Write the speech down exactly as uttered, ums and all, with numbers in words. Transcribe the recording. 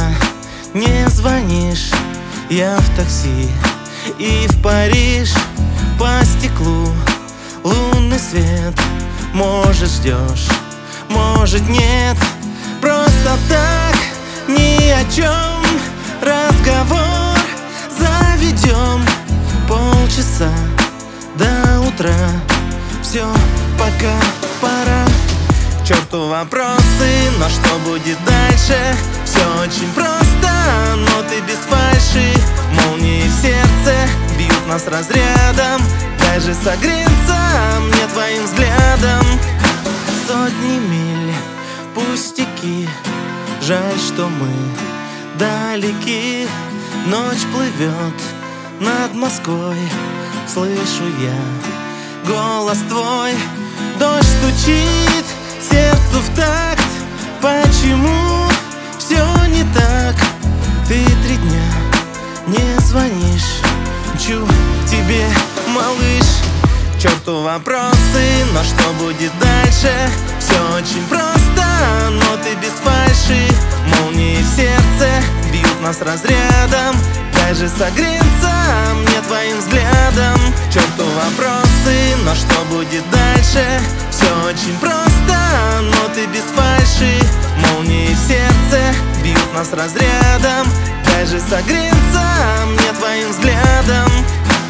дня не звонишь. Я в такси и в Париж. По стеклу лунный свет. Может, ждешь, может, нет. Просто так, ни о чем разговор заведем. Полчаса до утра. Все, пока пора. К черту вопросы, но что будет дальше? Все очень просто, но ты без фальши. Молнии в сердце бьют нас разрядом. Дай же согреться мне твоим взглядом. Сотни миль, пустяки. Жаль, что мы далеки. Ночь плывет над Москвой. Слышу я голос твой. Дождь стучит сердцу в такт. Почему все не так? Ты три дня не звонишь. Чу тебе, малыш. К черту вопросы, но что будет дальше? Все очень просто, но ты без фальши. Молнии в сердце бьют нас разрядом. Дай же согреться мне твоим взглядом. К черту вопросы, но что будет дальше? Все очень просто, но ты без фальши. Молнии в сердце бьют нас разрядом. Дай же согреться мне твоим взглядом.